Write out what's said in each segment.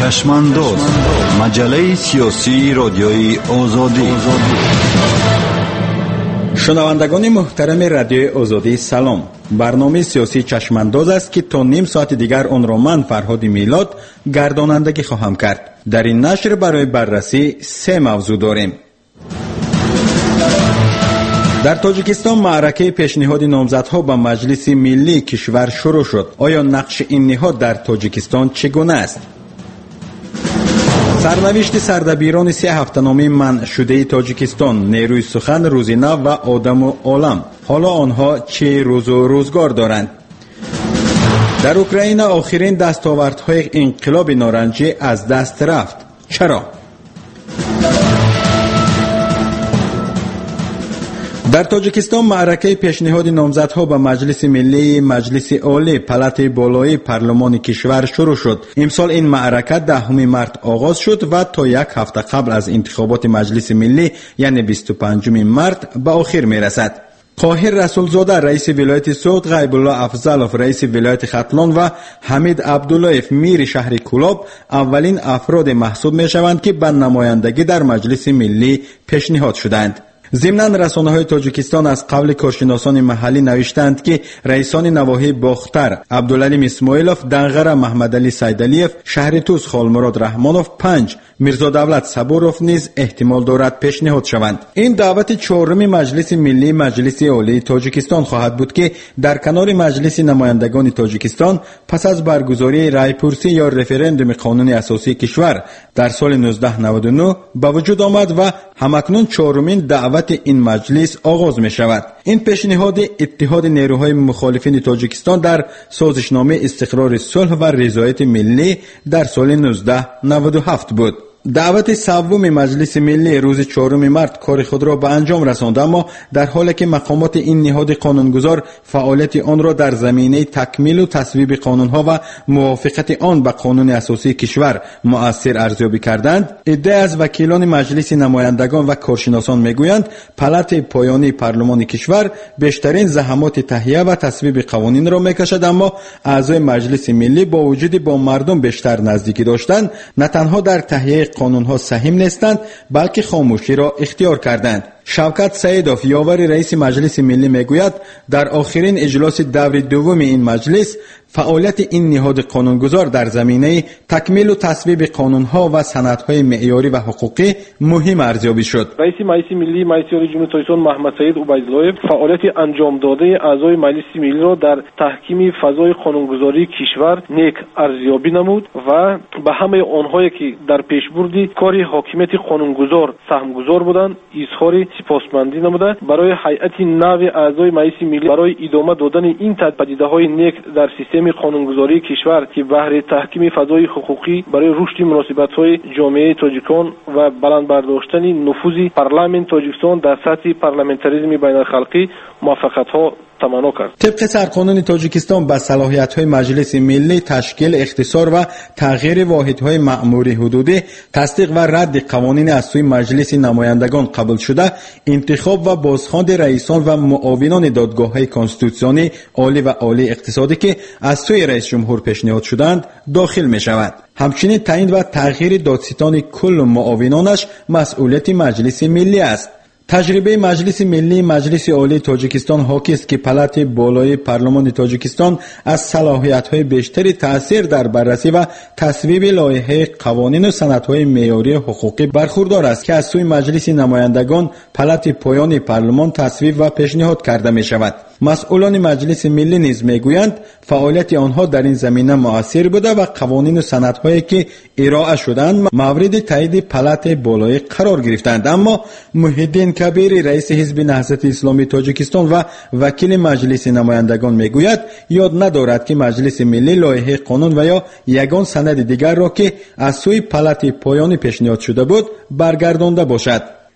چشمانداز، مجله سیاسی رادیوی آزادی. شنوندگان محترم رادیوی آزادی سلام. برنامه سیاسی چشمانداز است که تا نیم ساعت دیگر آن را من فرهاد میلاد گردانندگی خواهم کرد. در این نشر برای بررسی سه موضوع داریم. در تاجیکستان معرکه پیشنهاد نامزدها به مجلس ملی کشور شروع شد. آیا نقش این نهاد در تاجیکستان چگونه است؟ سرنوشت سردبیران 3 هفته‌نامه منع شده تاجیکستان، نیروی سخن، روزینه و آدم و عالم، حالا آنها چه روز و روزگار دارند؟ در اوکراین آخرین دستاوردهای انقلاب نارنجی از دست رفت. چرا؟ در تاجیکستان معرکه پیشنهاد نامزدها به مجلس ملی، مجلس عالی، پلات بالای پارلمان کشور شروع شد. امسال این معرکه 10 مارس آغاز شد و تا یک هفته قبل از انتخابات مجلس ملی یعنی 25 مارس به آخر میرسد. طاهر رسولزاده رئیس ولایت سوت، غیب الله افضلوف رئیس ولایت ختلان و حمید عبداللهیف میر شهر کولاب اولین افراد محسوب میشوند که به نمایندگی در مجلس ملی پیشنهاد شدند. ضمناً رسانه‌های تاجیکستان از قول کارشناسان محلی نوشتند که رئیسان نواحی باختر عبدالعلیم اسماعیلوف، دنغره محمدعلی سیدعلیف، شهرتوس خالمراد رحمانوف، 5 میرزا دولت صبوروف نیز احتمال دارد پیشنهاد شوند. این دعوت 4 مجلس ملی، مجلس عالی تاجیکستان خواهد بود که در کنار مجلس نمایندگان تاجیکستان پس از برگزاری رایپرسی یا رفراندوم قانون اساسی کشور در سال 1999 به وجود آمد و همکنون 4مین دعوت این مجلس آغاز می شود. این پیشنهاد اتحاد نیروهای مخالفین تاجیکستان در سازشنامه استقرار صلح و رضایت ملی در سال 1997 بود. دعوت سوم مجلس ملی روز 4 مارس کار خود را به انجام رساند، اما در حالی که مقامات این نهاد قانونگذار فعالیت آن را در زمینه تکمیل و تصویب قانونها و موافقت آن به قانون اساسی کشور مؤثر ارزیابی کردند، عده از وکیلان مجلس نمایندگان و کارشناسان میگویند پلات پایانی پارلمان کشور بیشترین زحمات تهیه و تصویب قوانین را میکشد، اما اعضای مجلس ملی با وجود با مردم بیشتر نزدیکی داشتن نه تنها در تهیه قانونها سهم نیستند بلکه خاموشی را اختیار کردند. شوکت سعیدوف یاور رئیس مجلس ملی میگوید در آخرین اجلاس دور دوم این مجلس فعالیت این نهاد قانونگذار در زمینه تکمیل و تصویب قانونها و سندهای معیاری و حقوقی مهم ارزیابی شد. رئیس مجلس ملی مجلس عالی جمهوری تاجیکستان محمد سعید عبیداللهیف فعالیت انجام داده اعضای مجلس ملی را در تحکیم فضای قانونگذاری کشور نیک ارزیابی نمود و به همه آنهایی که در پیشبرد کار حاکمیت قانونگذار سهمگذار بودند اظهار سپاسمندی نموده. برای هیئت نو اعضای مجلس ملی برای ادامه دادن این پدیده‌های نیک در سیستم قانونگذاری کشور که بهره تحکیم فضای حقوقی برای رشد مناسبت‌های جامعه تاجیکان و بلند برداشتن نفوذ پارلمان تاجیکستان در سطح پارلمانتاریسم بین‌الخلقی موفقیت‌ها تمنا کرد. طبق سرقانون تاجیکستان به صلاحیت‌های مجلس ملی تشکیل، اختصار و تغییر واحدهای مأموری حدودی، تصدیق و رد قوانین از سوی مجلس نمایندگان قبول شده، انتخاب و بازخواند رئیسان و معاونان دادگاه‌های کنستیتوسیونی عالی و عالی اقتصادی که از سوی رئیس جمهور پیشنهاد شدند داخل می‌شود. همچنین تعیین و تغییر دادستان کل معاونانش مسئولیت مجلس ملی است. تجربه مجلس ملی، مجلس عالی تاجیکستان حاکی است که پلات بالای پارلمان تاجیکستان از صلاحیت‌های بیشتری تأثیر در بررسی و تصویب لایحه قوانین و سندهای معیاری حقوقی برخوردار است که از سوی مجلس نمایندگان پلات پایانی پارلمان تصویب و پیشنهاد کرده می شود. مسئولان مجلس ملی نیز میگویند فعالیت آنها در این زمینه مؤثر بوده و قوانین و سندهایی که ارائه شدند مورد تایید پلات بالای قرار گرفتند. اما محیدین کبیر رئیس حزب نهضت اسلامی تاجیکستان و وکیل مجلس نمایندگان میگوید یاد ندارد که مجلس ملی لایحه قانون و یا یگان سند دیگر را که از سوی پلات پایانی پیشنهاد شده بود برگردانده باشد.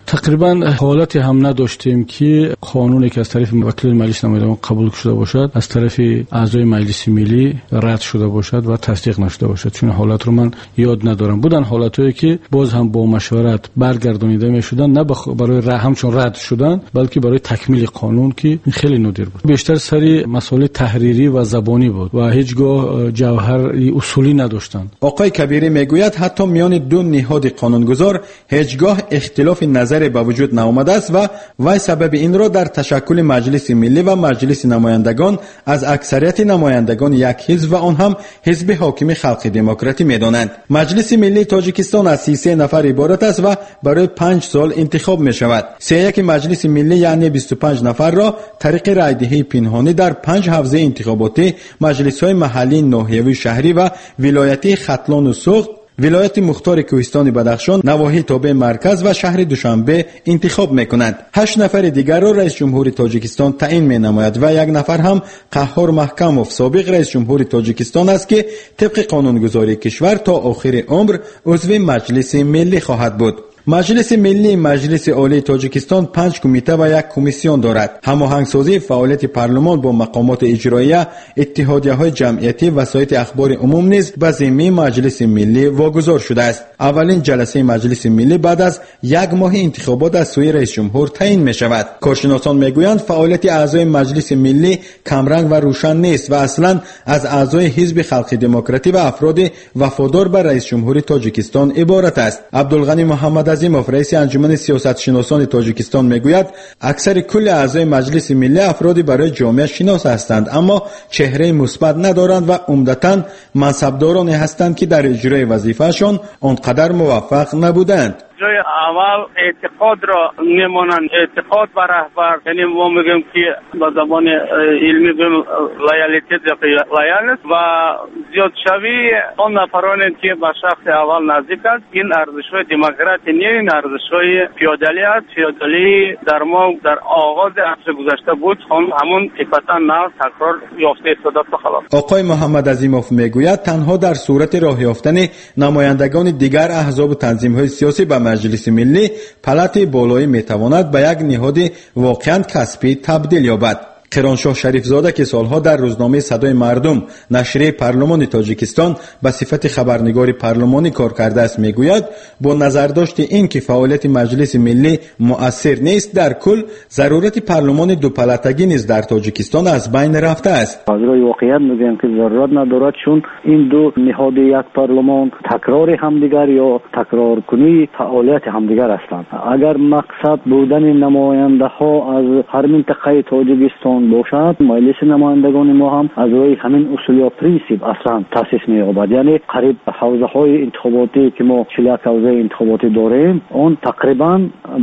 تقریبا حالتی هم نداشتیم که قانونی که از طرف وکیل مجلس نمایندگان قبول شده باشد از طرف اعضای مجلس ملی رد شده باشد و تصدیق نشده باشد. چون حالت رو من یاد ندارم. بودن حالتایی که باز هم با مشورت برگردانیده میشدن، نه برای همچون رد شدن بلکه برای تکمیل قانون که خیلی نادر بود. بیشتر سری مسائل تحریری و زبانی بود و هیچگاه جوهر اصولی نداشتند. آقای کبیری میگوید حتی میان دو نهاد قانونگذار هیچگاه اختلاف نظر به وجود نیامده است و وی سبب این را در تشکل مجلس ملی و مجلس نمایندگان از اکثریت نمایندگان یک حزب و آن هم حزب حاکم خلق دموکراتی میدانند. مجلس ملی تاجیکستان از 33 نفر عبارت است و برای 5 سال انتخاب می شود. 31 مجلس ملی یعنی 25 نفر را طریق رایدهی پنهانی در 5 حوزه انتخاباتی مجلس‌های محلی، ناحیوی، شهری و ولایتی ختلان و سوخت، ولایت مختار کوهستان بدخشان، نواحی تابع مرکز و شهر دوشنبه انتخاب میکنند. 8 نفر دیگر را رئیس جمهور تاجیکستان تعیین مینماید و 1 نفر هم قهار محکموف سابق رئیس جمهور تاجیکستان است که طبق قانونگذاری کشور تا آخر عمر عضو مجلس ملی خواهد بود. مجلس ملی مجلس عالی تاجیکستان 5 کمیته و 1 کمیسیون دارد. هماهنگسازی فعالیت پارلمان با مقامات اجراییه، اتحادیه‌های جمعیتی و سایت اخبار عموم نیز به ذمه مجلس ملی واگذار شده است. اولین جلسه مجلس ملی بعد از 1 ماه انتخابات از سوی رئیس جمهور تعیین می شود. کارشناسان میگویند فعالیت اعضای مجلس ملی کمرنگ و روشن نیست و اصلا از اعضای حزب خلق دموکراتی و افراد وفادار به رئیس جمهور تاجیکستان عبارت است. عبدالغنی محمد عظیموف رئیس انجمن سیاستشناسان تاجیکستان میگوید اکثر کل اعضای مجلس ملی افرادی برای جامعه شناس هستند اما چهره مثبت ندارند و عمدتاً منصبدارانی هستند که در اجرای وظیفه‌شان آنقدر موفق نبودند. جای اول اعتقاد را نمانند، اعتقاد به رهبر، یعنی ما میگیم که با زبان علمی بگیم لایالیتی لایالنس و زیاد شوی آن نفرانی که به شخص اول نزدیک است. این ارزش‌های دموکراتی نه، این ارزش‌های فیودالی است. فیودالی در ما در آغاز عصر گذشته بود، همون صفتا نه تکرار یافته استاد خلاص. آقای محمد عظیموف میگوید تنها در صورت راه یافتن نمایندگان دیگر احزاب و تنظیم‌های سیاسی به مجلس ملی پلات بالایی میتواند به یک نهاد واقعاً کسبی تبدیل یابد. قرانشاه شریف زاده که سالها در روزنامه صدای مردم نشریه پارلمان تاجیکستان به صفت خبرنگار پارلمانی کار کرده است میگوید با نظرداشت این که فعالیت مجلس ملی مؤثر نیست در کل ضرورت پارلمان دو پلاتگی نیز در تاجیکستان از بین رفته است. حاضر واقعیت میگم که ضرورت ندارد چون این دو نهاد یک پارلمان تکرار همدیگر یا تکرار کنی فعالیت همدیگر هستند. اگر مقصد بودن نماینده ها از هر منطقه تاجیکستان باشد مجلس نمایندگان ما هم از روی همین اصول یا پرینسیپ اصلا تاسیس می‌یابد. یعنی قریب حوزه‌های انتخاباتی که ما 41 حوزه انتخاباتی داریم اون تقریبا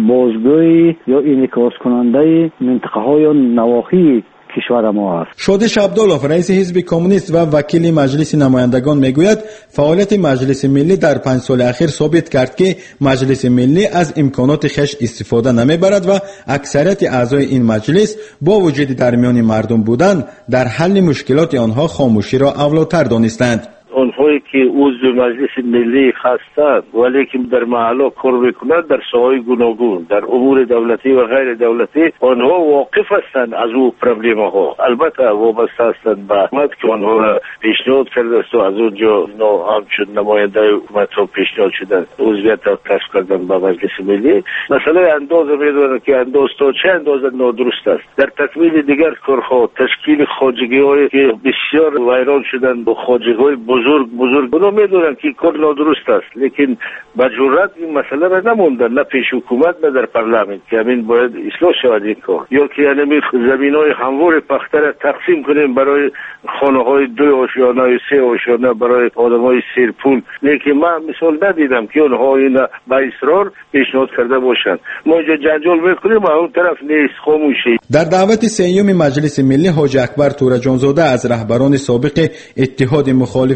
بازگوی یا انعکاس کننده منطقه‌های نواحی کشور ما است. شادش عبدالله رئیس حزب کمونیست و وکیل مجلس نمایندگان میگوید فعالیت مجلس ملی در 5 سال اخیر ثابت کرد که مجلس ملی از امکانات خویش استفاده نمیبرد و اکثریت اعضای این مجلس با وجود در میان مردم بودن در حل مشکلات آنها خاموشی را اولاتر دانستند. آنهایی که عضو مجلس ملی هستند ولی که در محلا کار میکنند در ساحه‌های گوناگون در امور دولتی و غیر دولتی آنها واقف هستند از او پرابلم ها. البته وابسته هستند به حکومت که آنها را پیشنهاد کرده است و از اونجا همچون نماینده حکومت ها پیشنهاد شدند عضویت را کسب کردن به مجلس ملی. مثلا اندازه میدونند که انداز تا چه اندازه نادرست است. در تکمیل دیگر کارها تشکیل خواجگی هایی که بسیار ویران شدند و خواجگی های بزرگ اونا میدونن که کار نادرست است لیکن با جرأت این مسئله را نموندن نه پیش حکومت نه در پارلمان که همین باید اصلاح شود این کار یا که یعنی زمینای هموار پخته را تقسیم کنیم برای خانه‌های 2 آشیانه و 3 آشیانه برای آدمای سیرپول لیکن من مثال ندیدم که اونها این با اصرار پیشنهاد کرده باشند. ما اینجا جنجال میکنیم و اون طرف نیست خاموشی. در دعوت سیوم مجلس ملی حاج اکبر تورجانزاده از رهبران سابق اتحاد مخالفین و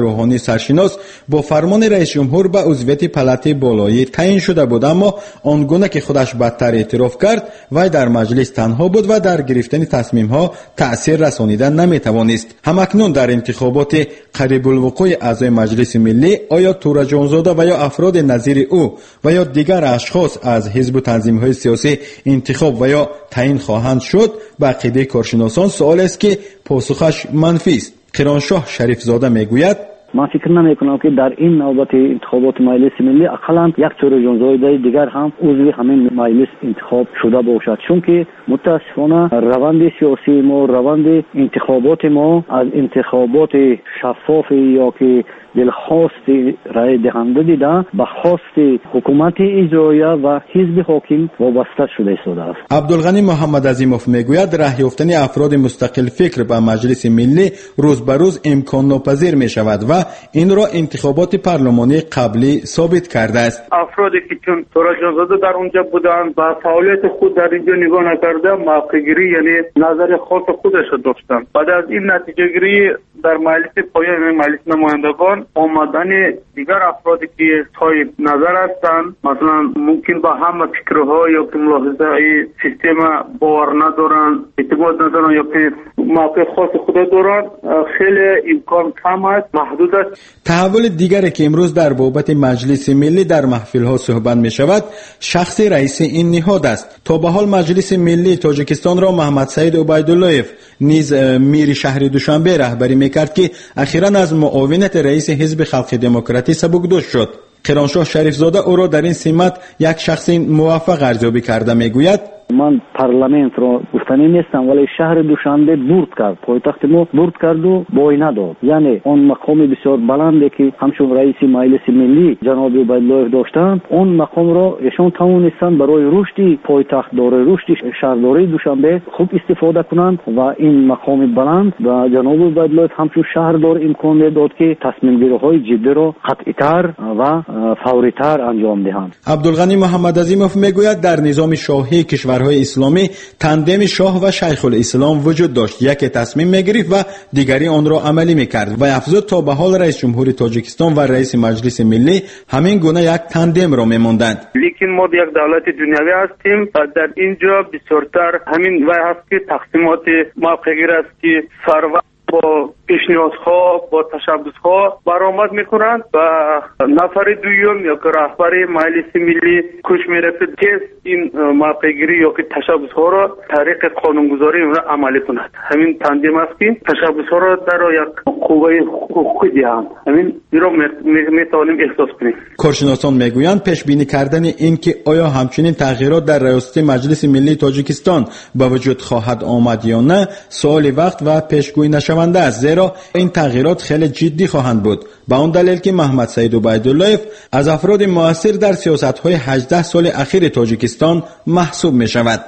روحانی سرشناس با فرمان رئیس جمهور به عضویت پالات بالایی تعیین شده بود، اما آنگونه که خودش بدتر اعتراف کرد وی در مجلس تنها بود و در گرفتن تصمیم ها تأثیر رسانیدن نمیتوانست. همکنون در انتخابات قریب الوقوع اعضای مجلس ملی آیا تورا جانزاده و یا افراد نظیر او و یا دیگر اشخاص از حزب و تنظیم های سیاسی انتخاب و یا تعیین خواهند شد؟ به عقیده کارشناسان سوال است که پاسخش منفی است. قیرانشاه شریف زاده میگوید من فکر نمیکنم که در این نوبت انتخابات مجلس ملی اقلا یک تورا جانزاده دیگر هم عضو همین مجلس انتخاب شده باشد، چون که متاسفانه روند سیاسی ما، روند انتخابات ما از انتخابات شفاف یا که دلخواست رای دهنده دیده به خواست حکومت اجرایی و حزب حاکم وابسته شده است. عبدالغنی محمد عظیموف میگوید راه یافتن افراد مستقل فکر به مجلس ملی روز به روز امکان ناپذیر می شود و این را انتخابات پارلمانی قبلی ثابت کرده است. افرادی که چون تورا جانزاده در اونجا بودند و فعالیت خود در اینجا نگاه نکرده، موقع گیری یعنی نظر خاص خودش داشتند. بعد از این نتیجه گیری در مجلس پایان مجلس نمایندگان آمدن دیگر افرادی که صاحب نظر هستند، مثلا ممکن با همه فکرها یا که ملاحظه سیستم باور ندارند، اعتماد ندارند یا که موقع خاص خود دارند، خیلی امکان کم است، محدود است. تحول دیگری که امروز در بابت مجلس ملی در محفل ها صحبت می شود شخص رئیس این نهاد است. تا به حال مجلس ملی تاجیکستان را محمد سعید عبیداللهیف نیز میر شهر دوشنبه رهبری میکرد که اخیراً از معاونت رئیس حزب خلق دموکراتی سبکدوش شد. قیرانشاه شریف زاده او را در این سمت یک شخص موفق ارزیابی کرده میگوید من پارلمانت رو گفتنی نیستم، ولی شهر دوشنبه برد کرد، پایتخت ما برد کرد و بای نداد. یعنی اون مقام بسیار بلندی که همچون رئیس مجلس ملی جناب عبیدالله داشتند، اون مقام را ایشان توانستند برای رشد پایتخت داره، رشد شهرداری دوشنبه خوب استفاده کنند و این مقام بلند و جناب عبیدالله همچون شهردار امکان داد که تصمیم گیری های جدی را قطعی‌تر و فوری‌تر انجام دهند. عبدالغنی محمد عظیموف میگوید در نظام شاهی کشورهای اسلامی تندم شاه و شیخ الاسلام وجود داشت، یکی تصمیم میگرفت و دیگری آن را عملی میکرد و افزود تا به حال رئیس جمهور تاجیکستان و رئیس مجلس ملی همین گونه یک تندم را میماندند. لیکن ما یک دولت دنیوی هستیم و در اینجا بسیارتر همین وای هست که تقسیمات موقعگیر است که ثروت با پیشنهادها با تشبسها برآمد میکنند و نفر دوم یا که رهبر مجلس ملی کوش میرفت که این موقعگیری یا که تشبسها را طریق قانونگذاری را عملی کند. همین تندیم است که تشبسها را در یک قوه حقوقی دهند. همین این را میتوانیم احساس کنیم. کارشناسان میگویند پیش بینی کردن این که آیا همچنین تغییرات در ریاست مجلس ملی تاجیکستان به وجود خواهد آمد یا نه سوال وقت و پیشگویی نشونده است، زیرا این تغییرات خیلی جدی خواهند بود. به آن دلیل که محمد سعید عبیداللهیف از افراد مؤثر در سیاست‌های 18 سال اخیر تاجیکستان محسوب می شود.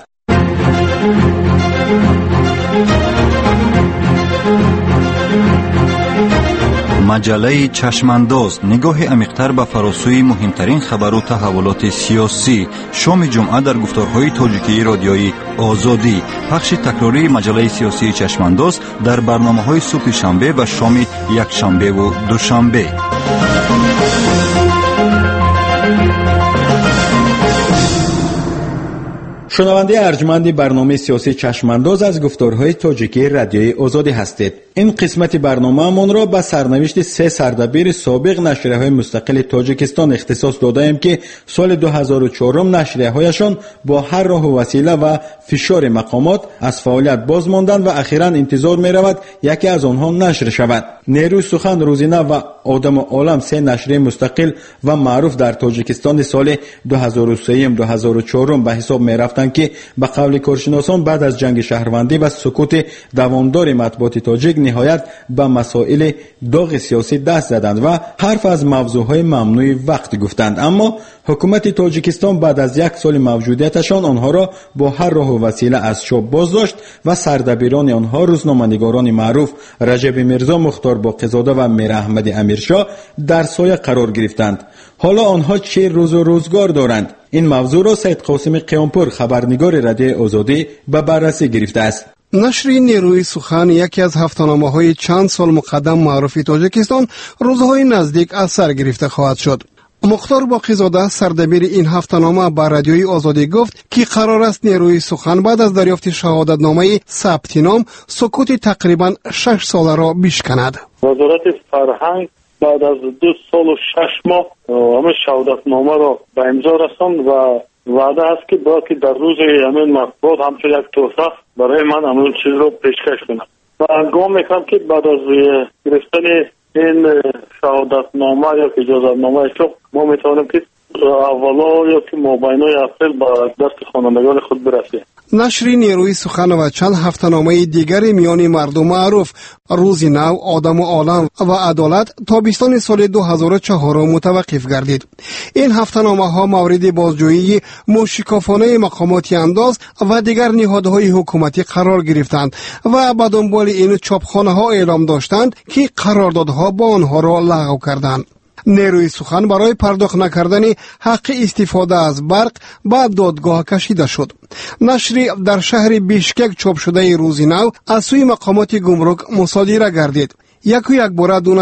مجله چشمانداز نگاه عمیق‌تر به فراسوی مهمترین خبر و تحولات سیاسی. شام جمعه در گفتارهای تاجیکی رادیویی آزادی. پخش تکراری مجله سیاسی چشمانداز در برنامه‌های صبح شنبه و شام یک شنبه و دوشنبه. شنونده ارجمند برنامه سیاسی چشمانداز از گفتارهای تاجیکی رادیوی آزادی هستید. این قسمت برنامه من را به سرنوشت 3 سردبیر سابق نشریه‌های مستقل تاجیکستان اختصاص داده‌ایم که سال 2004 نشریه‌هایشان با هر راه و وسیله و فشار مقامات از فعالیت باز ماندند و اخیراً انتظار می‌رود یکی از آنها نشر شود. نیروی سخن، روزینه و آدم و عالم 3 نشریه مستقل و معروف در تاجیکستان سال 2003-2004 به حساب می‌رفتند که به قول کارشناسان بعد از جنگ شهروندی و سکوت دوامدار مطبوعات تاجیک نهایت به مسائل داغ سیاسی دست زدند و حرف از موضوعهای ممنوع وقت گفتند. اما حکومت تاجیکستان بعد از 1 سال موجودیتشان آنها را با هر راه و وسیله از چوب بازداشت و سردبیران آنها روزنامه‌نگاران معروف رجب میرزا مختار باقی‌زاده و میر احمد امیرشاه در سایه قرار گرفتند. حالا آنها چه روز و روزگار دارند؟ این موضوع را سید قاسم قیامپور خبرنگار رادیو آزادی به بررسی گرفته است. نشر نیروی سخن یکی از هفته‌نامه‌های چند سال مقدم معروف تاجیکستان روزهای نزدیک از سر گرفته خواهد شد. مختار باقی‌زاده سردبیر این هفته‌نامه به رادیوی آزادی گفت که قرار است نیروی سخن بعد از دریافت شهادتنامه ثبت نام سکوت تقریبا 6 ساله را بشکند. وزارت فرهنگ بعد از 2 سال و 6 ماه همه شهادتنامه را به امضا رساند و وعده است که باید در روز همین مطبوعات همچون یک تحفه برای من همون چیز رو پیشکش کنم و گام میکنم که بعد از گرفتن این شهادتنامه یا اجازتنامه شغل ما میتوانیم که اولا یا که مابینای اپریل با دست خوانندگان خود برسیم. نشر نیروی سخن و چند هفته‌نامه دیگر میان مردم معروف روز نو، آدم و عالم و عدالت تابستان سال 2004 متوقف گردید. این هفته‌نامه ها مورد بازجویی موشکافانه مقامات انداز و دیگر نهادهای حکومتی قرار گرفتند و به دنبال این چاپخانه ها اعلام داشتند که قراردادها با آنها را لغو کردند. نیروی سخن برای پرداخت نکردن حق استفاده از برق به دادگاه کشیده شد. نشری در شهر بیشکک چاپ شده روز نو از سوی مقامات گمرک مصادره گردید. یک باره دو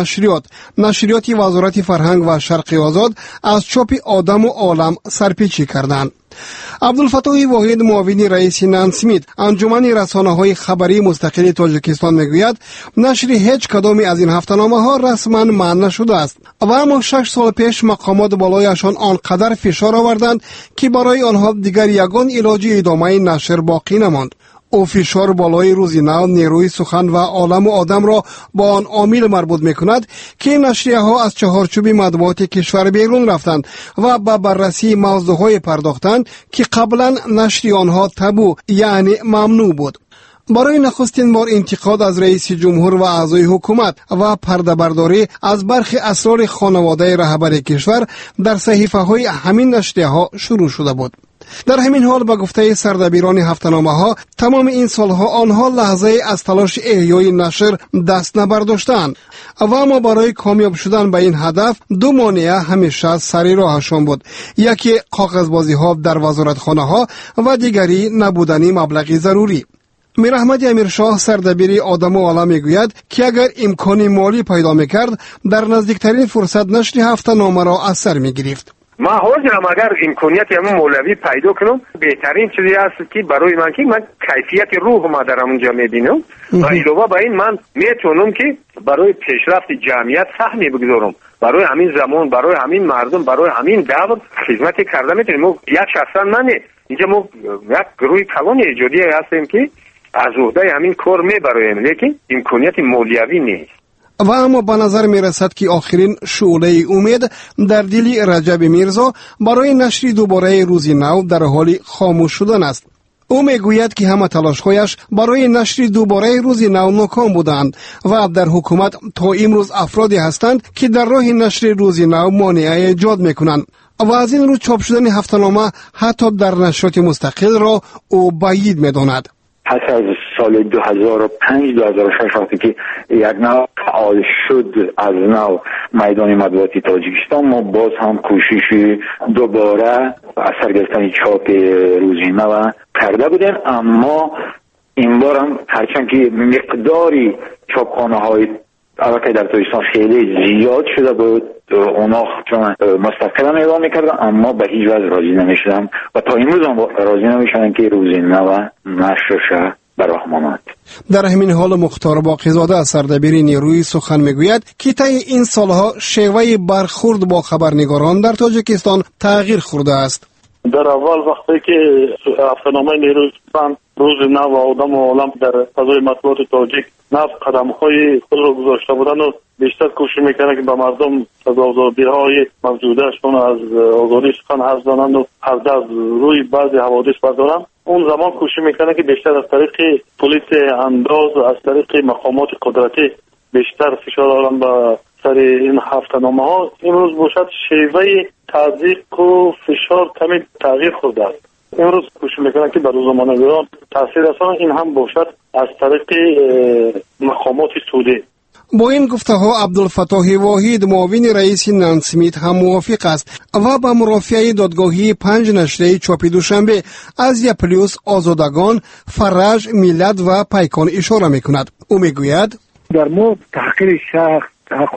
نشریات وزارت فرهنگ و شرق آزاد از چاپ آدم و عالم سرپیچی کردند. عبدالفتاح واحد معاون رئیس نانسمیت انجمن رسانه‌های خبری مستقل تاجیکستان میگوید نشر هیچ کدامی از این هفته‌نامه ها رسما منع نشده است و اما 6 سال پیش مقامات بالایشان آنقدر فشار آوردند که برای آنها دیگر یگان علاج ادامه نشر باقی نماند. او فشار بالای روز نو نیروی سخن و عالم و آدم را با آن عامل مربوط میکند که نشریه ها از چهارچوب مطبوعات کشور بیرون رفتند و به بررسی موضوعهای پرداختند که قبلا نشر آنها تابو یعنی ممنوع بود. برای نخستین بار انتقاد از رئیس جمهور و اعضای حکومت و پرده برداری از برخی اسرار خانواده رهبر کشور در صحیفه های همین نشریه ها شروع شده بود. در همین حال به گفته سردبیران هفته‌نامه ها تمام این سالها آنها لحظه از تلاش احیای نشر دست نبرداشتند و اما برای کامیاب شدن به این هدف دو مانع همیشه سری راهشان بود. یکی کاغذبازی ها در وزارتخانه ها و دیگری نبودن مبلغی ضروری. میر احمد امیرشاه سردبیر آدم و عالم میگوید که اگر امکانی مالی پیدا میکرد در نزدیکترین فرصت نشر هفته‌نامه را از سر میگرفت. ما حاضرم اگر امکانیت همون مولوی پیدا کنم بهترین چیزی است که برای من که من کیفیت روح ما در اونجا میبینم و علاوه بر این من میتونم که برای پیشرفت جمعیت سهمی بگذارم، برای همین زمان، برای همین مردم، برای همین دور خدمت کرده میتونیم. ما یک شخصا من اینجا ما یک گروه کلان ایجادی هستیم که از عهده همین کار میبریم، لیکن امکانیت مالیوی نیست. و اما به نظر می رسد که آخرین شعله امید در دل رجب میرزا برای نشر دوباره روز نو در حال خاموش شدن است. او می گوید که همه تلاش‌هایش برای نشر دوباره روز نو ناکام بودند و در حکومت تا امروز افرادی هستند که در راه نشر روز نو مانع ایجاد می کنند و از این رو چاپ شدن هفته‌نامه حتی در نشریات مستقل را او بعید می داند. پس از سال 2005-2006 وقتی که یک نوع فعال شد از نوع میدان مطبوعاتی تاجیکستان، ما باز هم کوشش دوباره از سر گرفتن چاپ روزی نو کرده بودیم، اما این بار هم هرچند که مقداری چاپخانه های البته در تاجیکستان خیلی زیاد شده بود، اونا چون مستقلا اعلام میکردن اما به هیچ وجه راضی نمیشدن و تا امروز هم راضی نمیشدن که روزی نو نشر شه براه ماند. در همین حال مختار باقی‌زاده سردبیر نیروی سخن میگوید که طی این سالها شیوه برخورد با خبرنگاران در تاجیکستان تغییر خورده است. در اول وقتی که هفته‌نامه نیروی سخن روز نو و آدم و عالم در فضای مطبوعات تاجیک نفس قدم‌های خود را گذاشته بودند و بیشتر کوشش میکنند که به مردم از آزادی‌های موجودهشون از آزادی سخن حرف زنند و پرده از روی بعضی حوادث بردارند. اون زمان کوشش میکنند که بیشتر از طریق پلیس انداز، از طریق مقامات قدرتی بیشتر فشار آورند به سر این هفته‌نامه ها. امروز باشد شیوه تضییق و فشار کمی تغییر خورده است. امروز کوشش میکنند که بر روزنامه‌نگاران تاثیر رسانند، این هم باشد از طریق مقامات سودی. با این گفته‌ها عبدالفتاح واحد معاون رئیس نانسمیت هم موافق است و به مرافعه دادگاهی 5 نشریه چاپی دوشنبه از یپلیوس، آزادگان، فرج، ملت و پیکان اشاره می‌کند. او میگوید در مورد تحقیر شخص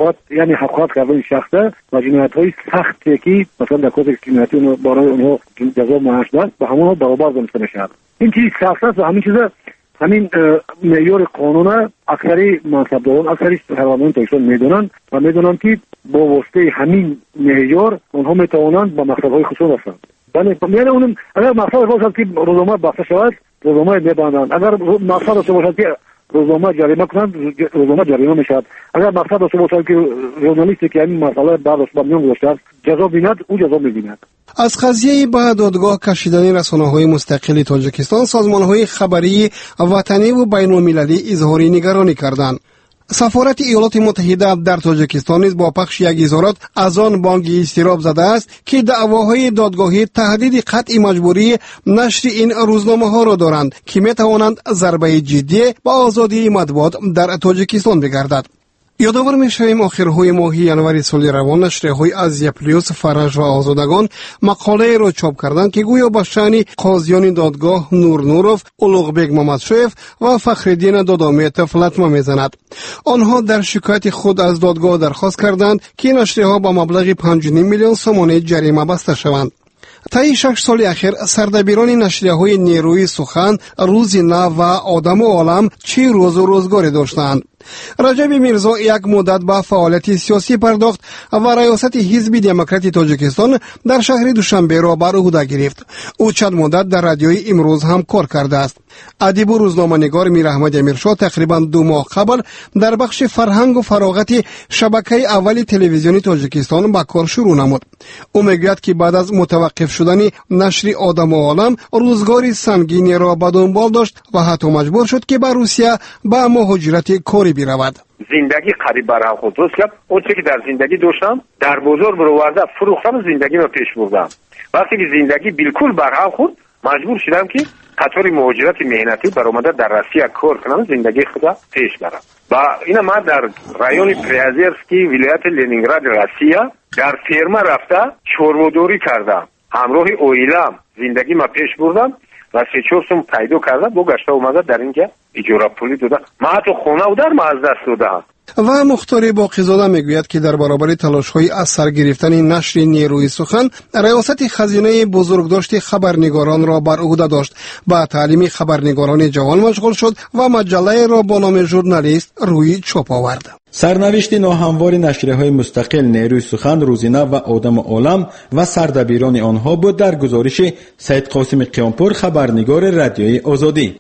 حقوق کردن شخص و جنایت‌های سختی که مثلا در کد جنایتی اونها برای اونها جزا معاش داد با همون برابر دانسته می‌شود. این چیز سخت است و همین چیزا همین معیار قانون اکثری منصبداران اکثری شهروندان تایسون میدونن و میدونن که با واسطه همین معیار اونها میتوانند با مقصدهای خصوص رسند. یعنی اون اگر مقصد باشد که روزنامه بسته شود روزنامه میبندند، اگر مقصد داشته باشد که روزنامه جریمه کنند روزنامه جریمه میشود، اگر مقصد داشته باشد که ژورنالیستی که همین مسئله برداشت به میان گذاشته جزا بیند او جزا میبیند. از قضیه به دادگاه کشیدن رسانه‌های مستقل تاجیکستان سازمان‌های خبری وطنی و بین‌المللی اظهار نگرانی کردند. سفارت ایالات متحده در تاجیکستان نیز با پخش یک اظهارات از آن بانگی اضطراب زده است که دعواهای دادگاهی تهدید قطع مجبوری نشر این روزنامه‌ها را دارند که می‌توانند ضربه جدی به آزادی مطبوعات در تاجیکستان بگردد. یادآور می‌شویم آخرهای ماه ینور سال روان نشریه‌های از یپلیوس، فرج و آزادگان مقاله را چاپ کردند که گویا با شأن قاضیان دادگاه نور نوروف، اولوغبک مامدشویف و فخرالدین دادامیتوف لطمه می‌زند. آنها در شکایت خود از دادگاه درخواست کردند که نشریه‌ها با مبلغ 5.5 میلیون سومانی جریمه بسته شوند. طی 6 سال اخیر سردبیران نشریه‌های نیروی سخن، روز نو و آدم و عالم چه روز و روزگاری داشتند. رجب میرزا یک مدت به فعالیت سیاسی پرداخت و ریاست حزب دموکرات تاجیکستان در شهر دوشنبه را بر عهده گرفت. او چند مدت در رادیوی امروز هم کار کرده است. ادیب و روزنامه‌نگار میر احمد امیرشاه تقریبا 2 ماه قبل در بخش فرهنگ و فراغت شبکه اول تلویزیونی تاجیکستان به کار شروع نمود. او میگوید که بعد از متوقف شدن نشر آدم و عالم روزگاری سنگینی را به دنبال داشت و حتی مجبور شد که به روسیه به مهاجرت کاری برود. زندگی قریب برام خود درست کرد. اون چیزی که در زندگی داشتم در بازار برآورده فروختم و زندگی رو پیش بردم. وقتی که زندگی بالکل برام خود مجبور شدم که قطار مهاجرت مهنتی برآمده در روسیه کار کنم زندگی خدا پیش برم. و اینا من در رایون پریازرسکی ولایت لنینگراد روسیه در فرما رفته چورواداری کردم. همراه اویلم زندگی ما پیش بردم و 3-4 سوم پیدا کردم با گشته اومده در اینجا اجاره پولی دادم. من حتی خونه و در ما از دست دادم. و مختار باقیزاده میگوید که در برابر تلاش‌های از سر گرفتن نشر نیروی سخن ریاست خزینه بزرگداشت خبرنگاران را بر عهده داشت. با تعلیم خبرنگاران جوان مشغول شد و مجله را با نام ژورنالیست روی چاپ آورد. سرنوشت ناهموار نشریه‌های مستقل نیروی سخن، روزینه و آدم و عالم و سردبیران آنها بود در گزارش سید قاسم قیامپور، خبرنگار رادیوی آزادی.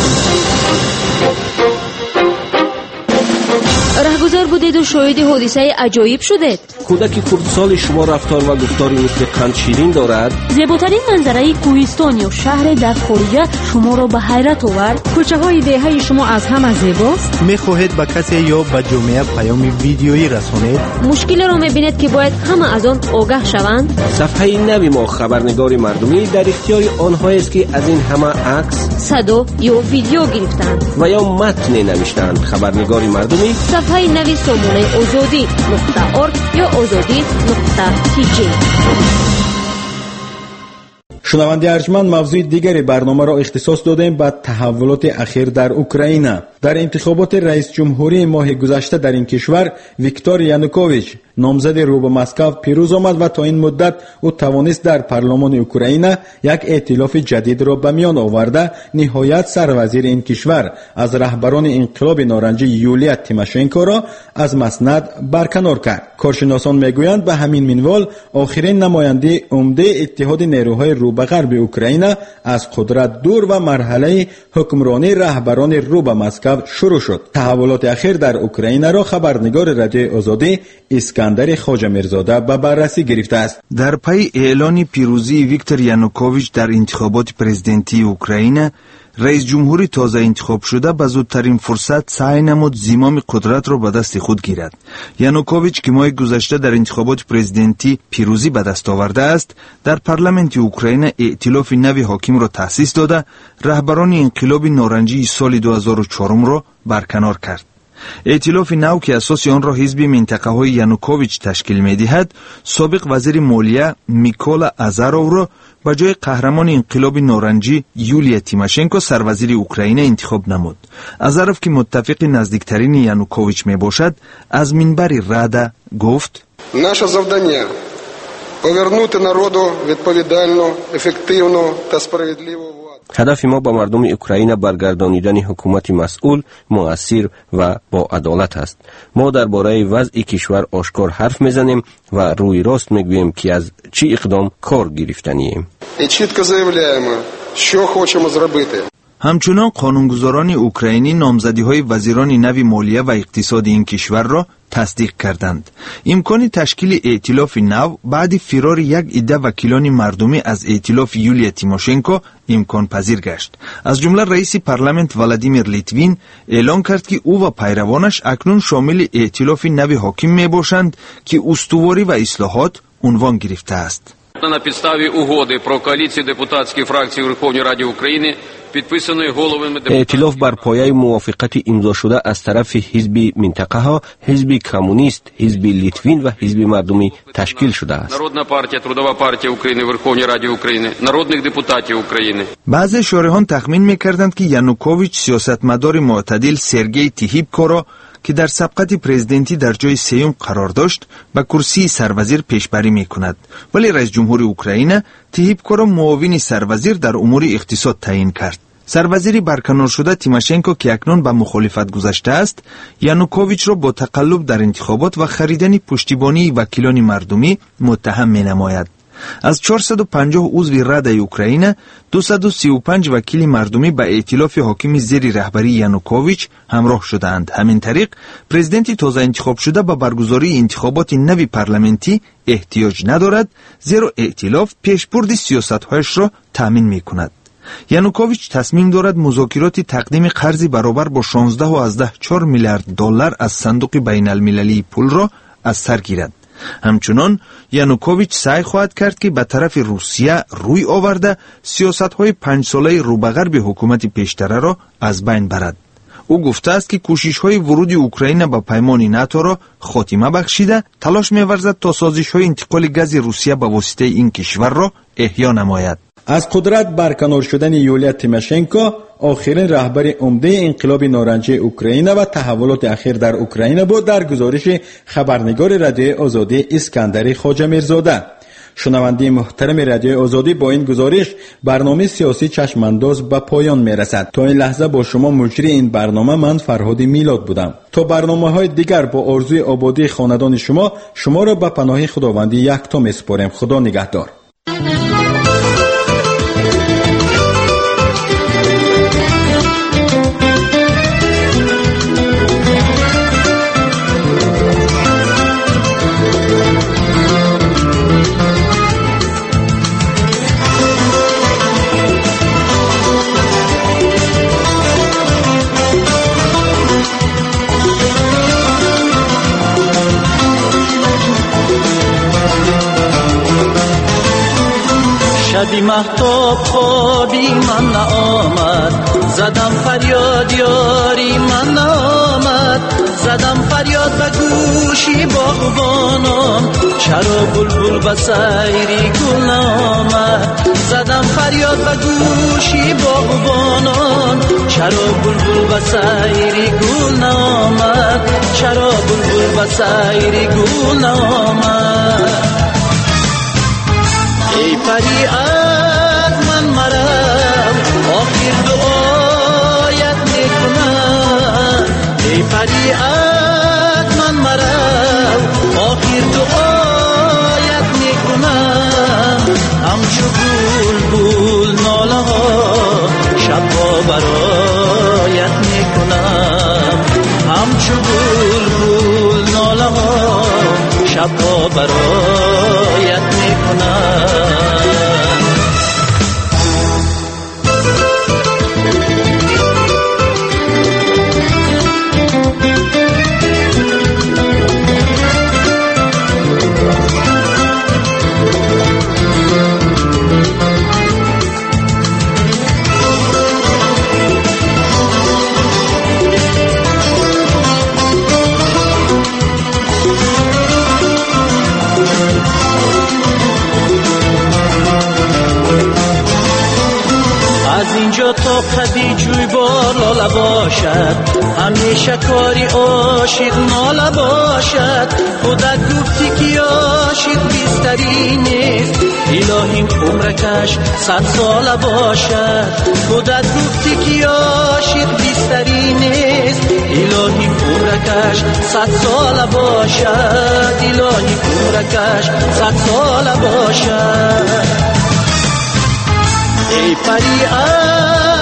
رهگذر بودید و شاهد حادثه عجایب شدید. کودک کردسال شما رفتار و گفتاری مثل قند شیرین دارد. زیباترین منظره کوهستان یا شهر در خارج شما را به حیرت آورد. کوچه های دهه شما از همه زیباست. میخواهید به کسی یا به جامعه پیام ویدیویی رسانید؟ مشکل را میبینید که باید همه از آن آگاه شوند. صفحه نوی ما خبرنگار مردمی در اختیار آنها است که از این همه عکس، صدا یا ویدیو گرفتند و یا متن نوشتند. خبرنگار مردمی صفحه نوی سامانه آزادی.org یا آزادی.tg. شنونده ارجمند، موضوع دیگری برنامه را اختصاص دادیم به تحولات اخیر در اوکراین. در انتخابات رئیس جمهوری ماه گذشته در این کشور ویکتور یانوکوویچ نامزد رو به مسکو پیروز آمد و تا این مدت او توانست در پارلمان اوکراین یک ائتلاف جدید را به میان آورده نهایت سروزیر این کشور از رهبران انقلاب نارنجی یولیا تیماشنکو را از مسند برکنار کرد. کارشناسان میگویند به همین منوال آخرین نماینده عمده اتحاد نیروهای رو به غرب اوکراین از قدرت دور و مرحله حکمرانی رهبران رو به مسکو شروع شد. تحولات اخیر در اوکراین را خبرنگار رادیو آزادی اسکندر خواجه میرزاده به بررسی گرفته است. در پی اعلان پیروزی ویکتور یانوکوویچ در انتخابات پرزیدنتی اوکراین، رئیس جمهوری تازه انتخاب شده به زودترین فرصت سعی نمود زمام قدرت را به دست خود گیرد. یانوکوویچ که ماه گذشته در انتخابات پرزیدنتی پیروزی به دست آورده است، در پارلمانت اوکراین ائتلاف نوی حاکم را تأسیس داده رهبران انقلاب نارنجی سال 2004 را برکنار کرد. ائتلاف نو که اساس آن را حزب منطقه‌های یانوکوویچ تشکیل می‌دهد، سابق وزیر مالیه میکولا آزارو را به جای قهرمان انقلاب نارنجی یولیا تیماشنکو سروزیر اوکراین انتخاب نمود. آزاروف که متفق نزدیکترین یانوکوویچ میباشد، از منبر رادا گفت: наше завдання повернути народу відповідальну, ефективну та справедливу. هدف ما با مردم اوکراین برگردانیدن حکومت مسئول، مؤثر و با عدالت است. ما درباره وضع کشور آشکار حرف میزنیم و روی راست میگوییم که از چی اقدام کار گرفتنیم. І чітко заявляємо, що хочемо зробити. همچنان قانونگذاران اوکراینی نامزدی‌های وزیران نو مالیه و اقتصاد این کشور را تصدیق کردند. امکان تشکیل ائتلاف نو بعد فرار یک عده وکیلان مردمی از ائتلاف یولیا تیماشنکو امکان پذیر گشت. از جمله رئیس پارلمانت ولادیمیر لیتوین اعلام کرد که او و پیروانش اکنون شامل ائتلاف نو حاکم میباشند که استواری و اصلاحات عنوان گرفته است. На підставі угоди про коаліцію депутатських фракцій у Верховній Раді України, підписаної головами депутатів. ائتلاف بر پایه موافقت امضا شده از طرف حزب منطقه ها، حزب کمونیست، حزب لیتوین و حزب مردمی تشکیل شده است. Народна партія, Трудова партія України, Верховній Раді України, народних депутатів України. بعضی شارحان تخمین می‌کردند که یانوکوویچ سیاستمدار معتدل سرگئی تیهیبکو را که در سبقت پرزیدنتی در جای سیوم قرار داشت به کرسی سروزیر پیشبری می‌کند، ولی رئیس جمهور اوکراین تیهیبکو را معاون سروزیر در امور اقتصاد تعیین کرد. سروزیر برکنار شده تیماشنکو که اکنون به مخالفت گذشته است، یانوکوویچ را با تقلب در انتخابات و خریدن پشتیبانی وکیلان مردمی متهم می‌نماید. از 450 عضو راد اوکراین 235 وکیل مردمی به ائتلاف حاکم زیر رهبری یانوکوویچ همراه شدند. همین طریق پرزیدنت تازه انتخاب شده به برگزاری انتخابات نو پارلمانتی احتیاج ندارد، زیرا ائتلاف پیشبرد سیاست‌هایش را تامین می‌کند. یانوکوویچ تصمیم دارد مذاکرات تقدیم قرضی برابر با 16.4 میلیارد دلار از صندوق بین المللی پول را از سر گیرد. همچنان یانوکوویچ سعی خواهد کرد که به طرف روسیه روی آورده سیاست‌های 5 ساله روبه‌غرب حکومت پیشتره را از بین برد. او گفته است که کوشش‌های ورود اوکراین به پیمان ناتو را خاتمه بخشیده تلاش می‌ورزد تا سازش‌های انتقال گاز روسیه به واسطه این کشور را احیا نماید. از قدرت برکنار شدن یولیا تیماشنکو، آخرین رهبر عمده انقلاب نارنجی اوکراین و تحولات اخیر در اوکراین بود، در گزارش خبرنگار رادیو آزادی اسکندر خواجه میرزاده. شنونده محترم رادیو آزادی، با این گزارش برنامه سیاسی چشمانداز به پایان میرسد. تا این لحظه با شما مجری این برنامه من فرهاد میلاد بودم. تا برنامه‌های دیگر با آرزوی آبادی خاندان شما را به پناه خداوندی یکتا میسپارم. خدا نگهدار. شبی مهتاب خوابی من نآمد، زدم فریاد یاری من نآمد، زدم فریاد به گوشی باغبانان، چرا بلبل به سیری گل نآمد، زدم فریاد به گوشی باغبانان، چرا بلبل به سیری گل نآمد، چرا بلبل به سیری گل نآمد. ای پری از من مرم، آخر دعایت میکنم. ای پری از من مرم، آخر دعایت میکنم. همچو بلبل ناله ها شبها برایت میکنم. همچو بلبل ناله ها شبها برایت میکنم. از اینجا تا قدی جوی بالا باشد، همیشه کاری عاشق ناله باشد. خودت گفتی که عاشق بیستری نیست، الهیم عمرکش 100 ساله باشد. خودت گفتی که عاشق بیستری نیست، الهیم عمرکش 100 ساله باشد. الهیم عمرکش 100 ساله باشد. ای فریاد